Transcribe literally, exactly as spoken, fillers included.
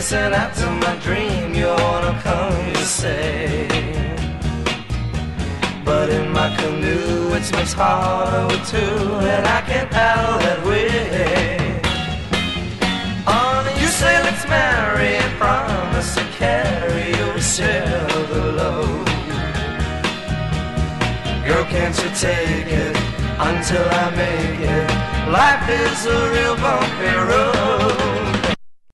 chasing after my dream, you wanna come, you say. But in my canoe it's much harder with two, and I can't paddle that way. Oh, you say let's marry and promise to carry your share of the load. Girl, can't you take it until I make it? Life is a real bumpy road.